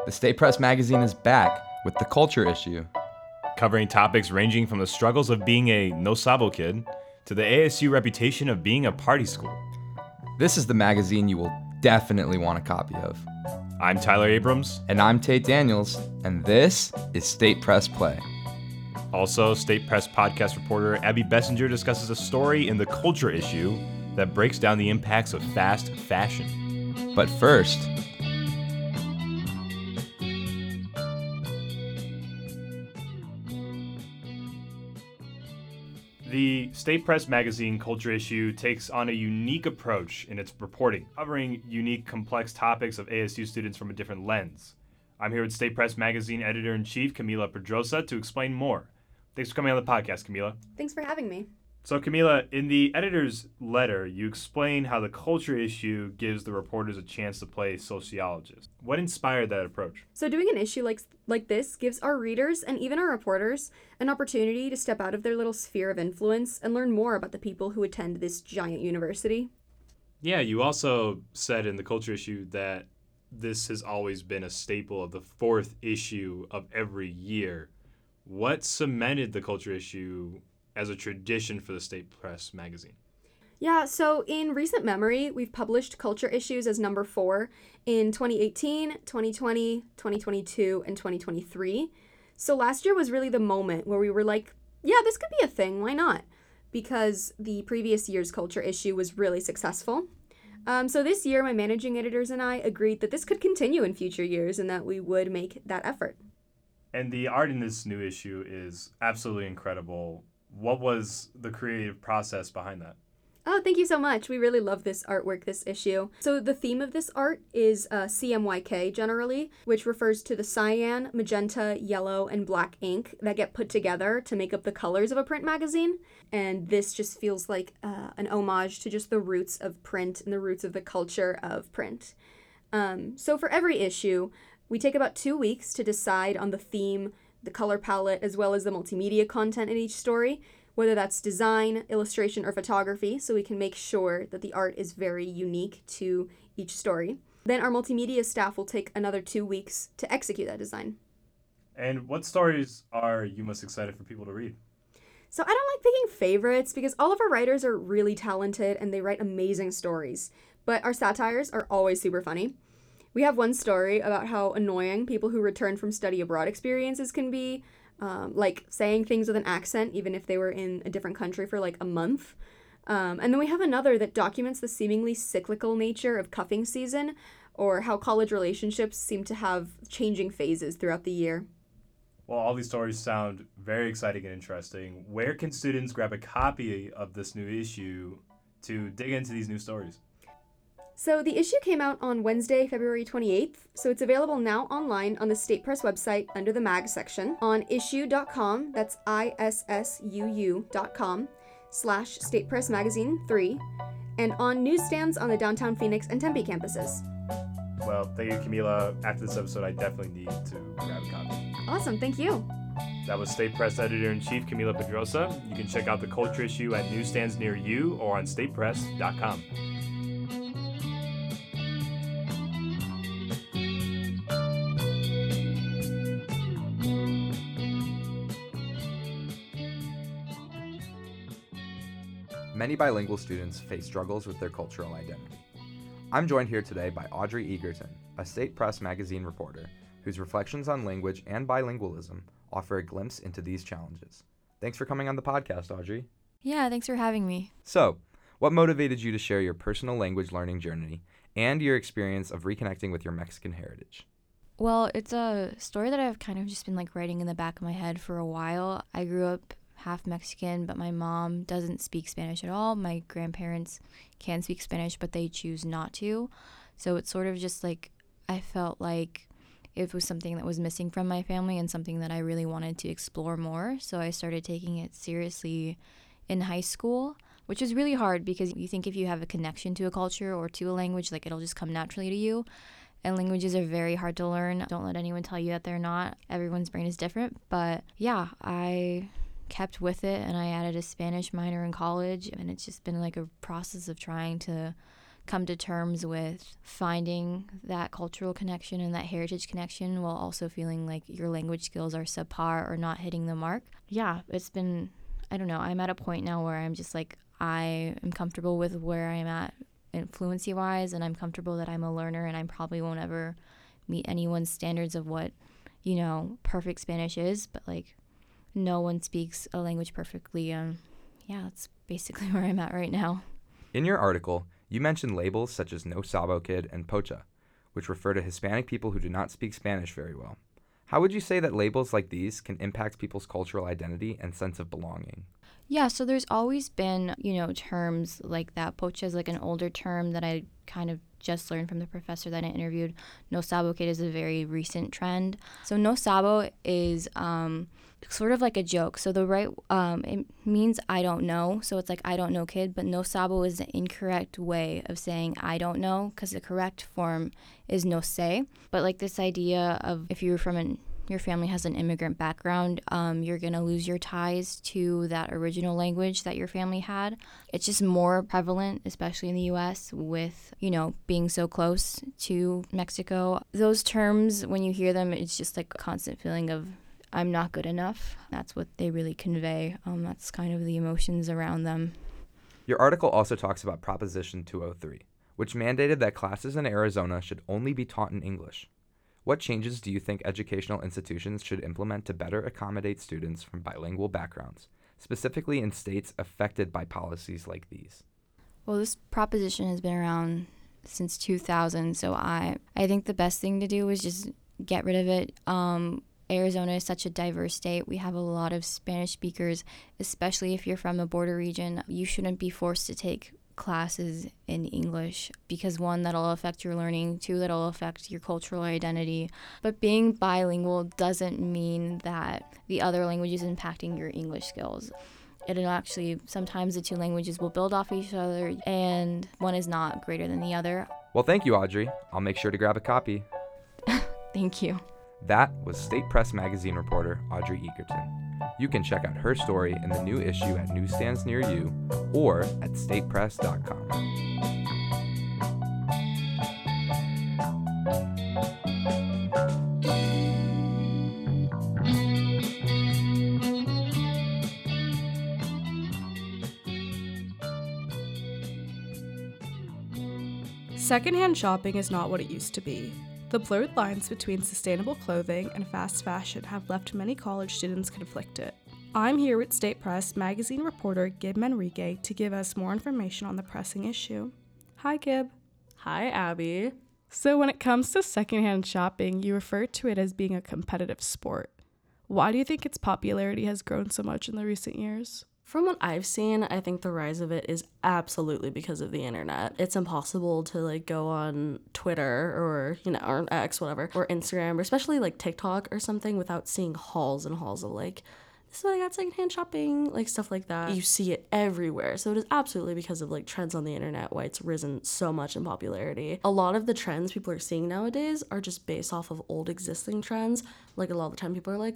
The State Press magazine is back with the Culture Issue, covering topics ranging from the struggles of being a no sabo kid to the ASU reputation of being a party school. This is the magazine you will definitely want a copy of. I'm Tyler Abrams. And I'm Tate Daniels, and this is State Press Play. Also, State Press podcast reporter Abby Bessinger discusses a story in the Culture Issue that breaks down the impacts of fast fashion. But first, the State Press magazine Culture Issue takes on a unique approach in its reporting, covering unique, complex topics of ASU students from a different lens. I'm here with State Press magazine editor-in-chief Camila Pedrosa to explain more. Thanks for coming on the podcast, Camila. Thanks for having me. So, Camila, in the editor's letter, you explain how the Culture Issue gives the reporters a chance to play sociologists. What inspired that approach? So doing an issue like this gives our readers and even our reporters an opportunity to step out of their little sphere of influence and learn more about the people who attend this giant university. Yeah, you also said in the Culture Issue that this has always been a staple of the fourth issue of every year. What cemented the Culture Issue as a tradition for the State Press magazine? Yeah, so in recent memory, we've published Culture Issues as number 4 in 2018, 2020, 2022, and 2023. So last year was really the moment where we were like, yeah, this could be a thing, why not? Because the previous year's Culture Issue was really successful. So this year, my managing editors and I agreed that this could continue in future years and that we would make that effort. And the art in this new issue is absolutely incredible. What was the creative process behind that? Oh, thank you so much. We really love this artwork, this issue. So the theme of this art is CMYK generally, which refers to the cyan, magenta, yellow, and black ink that get put together to make up the colors of a print magazine. And this just feels like an homage to just the roots of print and the roots of the culture of print. So for every issue, we take about 2 weeks to decide on the theme, the color palette, as well as the multimedia content in each story, whether that's design, illustration, or photography, so we can make sure that the art is very unique to each story. Then our multimedia staff will take another 2 weeks to execute that design. And what stories are you most excited for people to read? So I don't like picking favorites because all of our writers are really talented and they write amazing stories, but our satires are always super funny. We have one story about how annoying people who return from study abroad experiences can be, like saying things with an accent even if they were in a different country for like a month. And then we have another that documents the seemingly cyclical nature of cuffing season, or how college relationships seem to have changing phases throughout the year. Well, all these stories sound very exciting and interesting. Where can students grab a copy of this new issue to dig into these new stories? So the issue came out on Wednesday, February 28th, so it's available now online on the State Press website under the mag section on issuu.com, that's issuu.com/State Press Magazine 3, and on newsstands on the downtown Phoenix and Tempe campuses. Well, thank you, Camila. After this episode, I definitely need to grab a copy. Awesome, thank you. That was State Press Editor-in-Chief Camila Pedrosa. You can check out the Culture Issue at newsstands near you or on statepress.com. many bilingual students face struggles with their cultural identity. I'm joined here today by Audrey Egerton, a State Press magazine reporter, whose reflections on language and bilingualism offer a glimpse into these challenges. Thanks for coming on the podcast, Audrey. Yeah, thanks for having me. So, what motivated you to share your personal language learning journey and your experience of reconnecting with your Mexican heritage? Well, it's a story that I've kind of just been writing in the back of my head for a while. I grew up half Mexican, but my mom doesn't speak Spanish at all. My grandparents can speak Spanish, but they choose not to. So it's sort of just I felt like it was something that was missing from my family and something that I really wanted to explore more. So I started taking it seriously in high school, which is really hard because you think if you have a connection to a culture or to a language, it'll just come naturally to you. And languages are very hard to learn. Don't let anyone tell you that they're not. Everyone's brain is different. But yeah, I kept with it and I added a Spanish minor in college. And it's just been a process of trying to come to terms with finding that cultural connection and that heritage connection while also feeling like your language skills are subpar or not hitting the mark. Yeah, it's been, I don't know, I'm at a point now where I'm just like, I am comfortable with where I'm at fluency wise, and I'm comfortable that I'm a learner, and I probably won't ever meet anyone's standards of what, perfect Spanish is, but like no one speaks a language perfectly. Yeah, that's basically where I'm at right now. In your article, you mentioned labels such as No Sabo Kid and Pocha, which refer to Hispanic people who do not speak Spanish very well. How would you say that labels like these can impact people's cultural identity and sense of belonging? Yeah, so there's always been, terms like that. Pocha is like an older term that I kind of just learned from the professor that I interviewed. No Sabo Kid is a very recent trend. So No Sabo is sort of like a joke. So it means I don't know. So it's like I don't know kid, but No Sabo is the incorrect way of saying I don't know, because the correct form is no sé. But like this idea of if you're from your family has an immigrant background, you're going to lose your ties to that original language that your family had. It's just more prevalent, especially in the U.S., with, being so close to Mexico. Those terms, when you hear them, it's just like a constant feeling of I'm not good enough. That's what they really convey. That's kind of the emotions around them. Your article also talks about Proposition 203, which mandated that classes in Arizona should only be taught in English. What changes do you think educational institutions should implement to better accommodate students from bilingual backgrounds, specifically in states affected by policies like these? Well, this proposition has been around since 2000, so I think the best thing to do is just get rid of it. Arizona is such a diverse state. We have a lot of Spanish speakers, especially if you're from a border region. You shouldn't be forced to take classes in English because one, that'll affect your learning, two, that'll affect your cultural identity. But being bilingual doesn't mean that the other language is impacting your English skills. It'll actually, sometimes the two languages will build off each other and one is not greater than the other. Well, thank you, Audrey. I'll make sure to grab a copy. Thank you. That was State Press Magazine reporter Audrey Egerton. You can check out her story in the new issue at newsstands near you or at statepress.com. Secondhand shopping is not what it used to be. The blurred lines between sustainable clothing and fast fashion have left many college students conflicted. I'm here with State Press Magazine reporter Gib Manrique to give us more information on the pressing issue. Hi, Gib. Hi, Abby. So when it comes to secondhand shopping, you refer to it as being a competitive sport. Why do you think its popularity has grown so much in the recent years? From what I've seen, I think the rise of it is absolutely because of the internet. It's impossible to go on Twitter or, or X, whatever, or Instagram, or especially TikTok or something without seeing hauls and hauls of this is what I got secondhand shopping, stuff like that. You see it everywhere. So it is absolutely because of trends on the internet why it's risen so much in popularity. A lot of the trends people are seeing nowadays are just based off of old existing trends. A lot of the time people are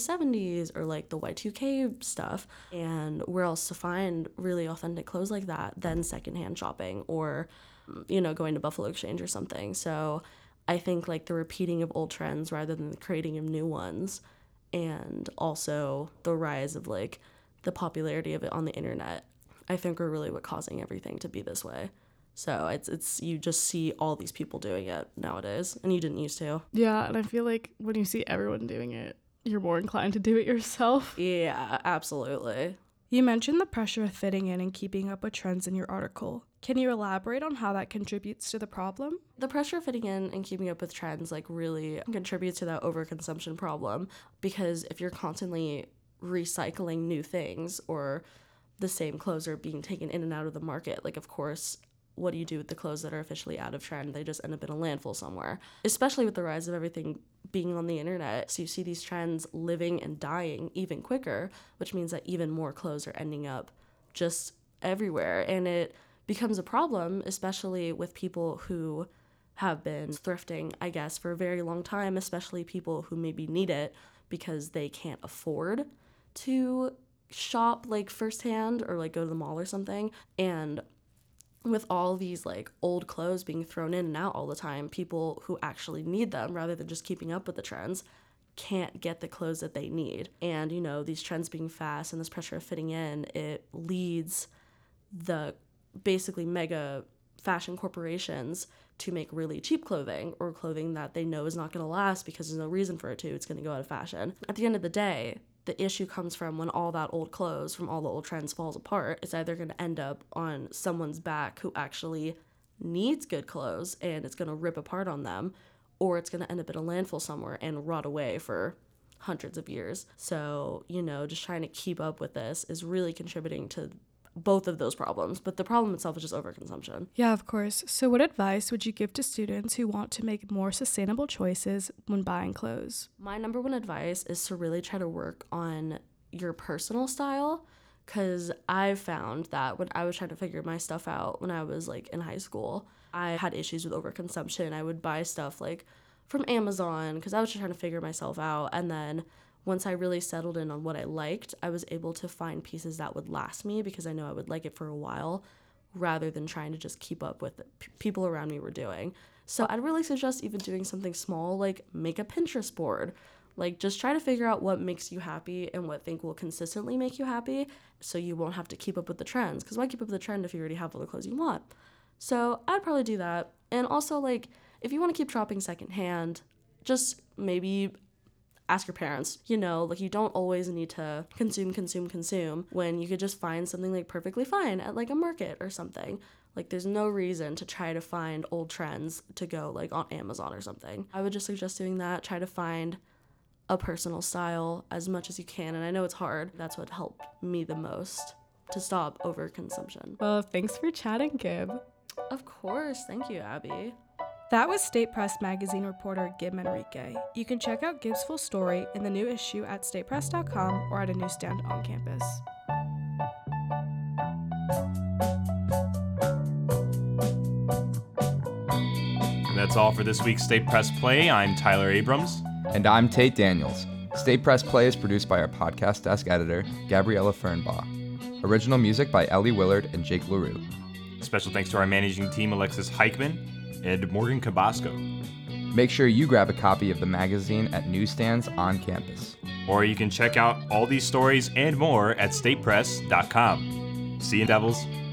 70s or the Y2K stuff. And where else to find really authentic clothes like that than secondhand shopping or, going to Buffalo Exchange or something. So I think the repeating of old trends rather than the creating of new ones, and also the rise of the popularity of it on the internet, I think are really what causing everything to be this way. So it's you just see all these people doing it nowadays, and you didn't used to. Yeah, and I feel like when you see everyone doing it, you're more inclined to do it yourself. Yeah, absolutely. You mentioned the pressure of fitting in and keeping up with trends in your article. Can you elaborate on how that contributes to the problem? The pressure of fitting in and keeping up with trends really contributes to that overconsumption problem, because if you're constantly recycling new things or the same clothes are being taken in and out of the market, of course, what do you do with the clothes that are officially out of trend? They just end up in a landfill somewhere, especially with the rise of everything being on the internet. So you see these trends living and dying even quicker, which means that even more clothes are ending up just everywhere. And it becomes a problem, especially with people who have been thrifting, I guess, for a very long time, especially people who maybe need it because they can't afford to shop firsthand or go to the mall or something. And with all these like old clothes being thrown in and out all the time, people who actually need them rather than just keeping up with the trends can't get the clothes that they need. And, you know, these trends being fast and this pressure of fitting in, it leads the basically mega fashion corporations to make really cheap clothing, or clothing that they know is not going to last because there's no reason for it to. It's going to go out of fashion. At the end of the day, the issue comes from when all that old clothes from all the old trends falls apart. It's either going to end up on someone's back who actually needs good clothes and it's going to rip apart on them, or it's going to end up in a landfill somewhere and rot away for hundreds of years. So, you know, just trying to keep up with this is really contributing to both of those problems, but the problem itself is just overconsumption. Yeah, of course. So what advice would you give to students who want to make more sustainable choices when buying clothes? My number one advice is to really try to work on your personal style, because I've found that when I was trying to figure my stuff out when I was like in high school, I had issues with overconsumption. I would buy stuff like from Amazon because I was just trying to figure myself out, and then once I really settled in on what I liked, I was able to find pieces that would last me because I know I would like it for a while, rather than trying to just keep up with people around me were doing. So I'd really suggest even doing something small, like make a Pinterest board. Like, just try to figure out what makes you happy and what think will consistently make you happy, so you won't have to keep up with the trends. Because why keep up with the trend if you already have all the clothes you want? So I'd probably do that. And also, like, if you want to keep shopping secondhand, just maybe ask your parents. You know, like, you don't always need to consume when you could just find something like perfectly fine at like a market or something. Like, there's no reason to try to find old trends to go like on Amazon or something. I would just suggest doing that. Try to find a personal style as much as you can. And I know it's hard. That's what helped me the most to stop overconsumption. Well, thanks for chatting, Gib. Of course. Thank you, Abby. That was State Press magazine reporter Gib Enrique. You can check out Gib's full story in the new issue at statepress.com or at a newsstand on campus. And that's all for this week's State Press Play. I'm Tyler Abrams. And I'm Tate Daniels. State Press Play is produced by our podcast desk editor, Gabriella Fernbaugh. Original music by Ellie Willard and Jake LaRue. Special thanks to our managing team, Alexis Heichman and Morgan Cabasco. Make sure you grab a copy of the magazine at newsstands on campus. Or you can check out all these stories and more at statepress.com. See you, Devils.